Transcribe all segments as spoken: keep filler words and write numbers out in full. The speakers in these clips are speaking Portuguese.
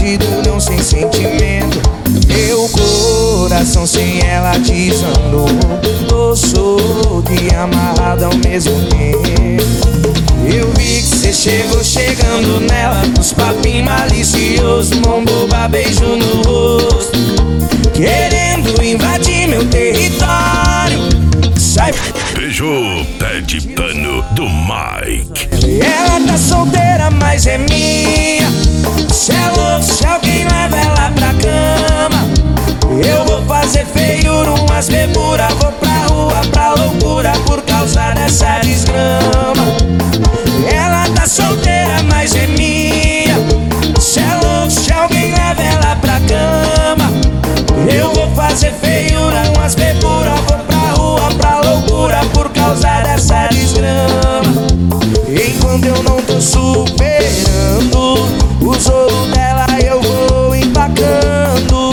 de durão sem sentimento. Meu coração sem ela desandou. Tô solto e amarrado ao mesmo tempo. Eu vi que cê chegou chegando nela, uns papinhos maliciosos, mão boba, beijo no rosto, querendo invadir meu território. Sai. Beijo, pé de pano do Mike. Ela tá solteira, mas é minha. Se é louco, se alguém leva ela pra cama, eu vou fazer feiura, umas beburas, vou pra rua, pra loucura, por causa dessa desgrama. Ela tá solteira, mas é minha. Se é louco, se alguém leva ela pra cama, eu vou fazer feiura, umas beburas, vou pra rua, pra loucura, por causa dessa desgrama. Enquanto eu não tô superando o solo dela, eu vou empacando.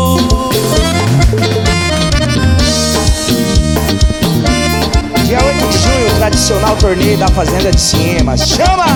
Dia oito de junho, tradicional torneio da Fazenda de Cima. Chama!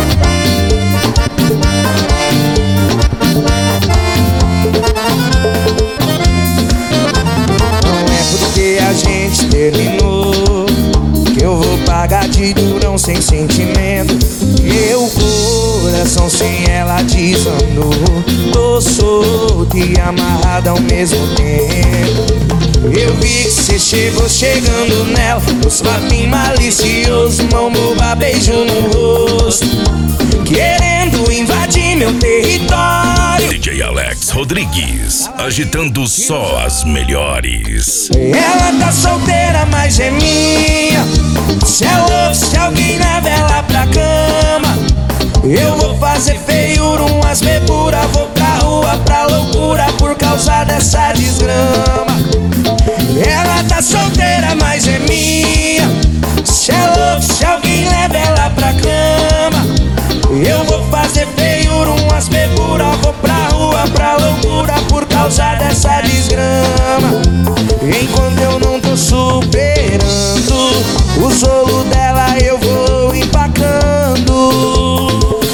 Não é porque a gente terminou que eu vou pagar de durão sem sentimento. Meu coração sem ela desandou. Tô solto e amarrado ao mesmo tempo. Eu vi que cê chegou chegando nela, os papinhos maliciosos, mão boba, beijo no rosto, querendo invadir meu território. D J Alex Rodrigues, agitando só as melhores. Ela tá solteira, mas é minha. Se é louco, se alguém leva ela pra cama, eu vou fazer feiura, umas beburas, vou pra rua, pra loucura, por causa dessa desgrama. Ela tá solteira, mas é minha. Se é louco, se alguém leva ela pra cama, eu vou fazer feiura, umas beburas, vou pra rua, pra loucura, por causa dessa desgrama. Enquanto eu não tô superando o solo dela, eu vou empacando.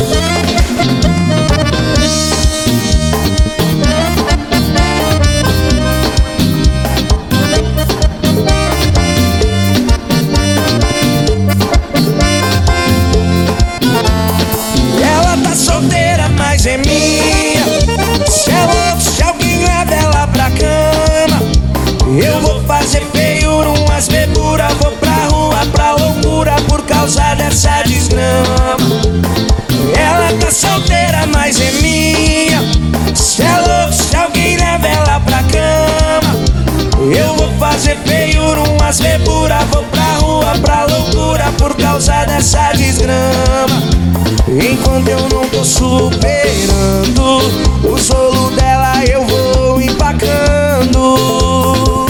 Ela tá solteira, mas é minha. Se é louco, se alguém leva ela pra cama, eu vou fazer feiura, umas beburas, vou pra rua, pra loucura, por causa dessa desgrama. Ela tá solteira, mas é minha. Se é louco, se alguém leva ela pra cama, eu vou fazer feiura, umas beburas, vou pra rua, pra loucura, por causa dessa desgrama. Enquanto eu não tô superando o solo dela, eu vou empacando.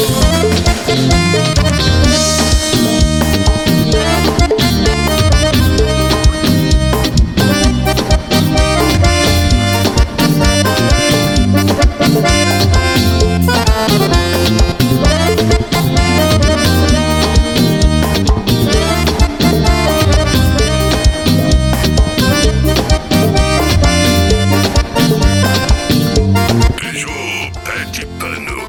Beijo, pé de pano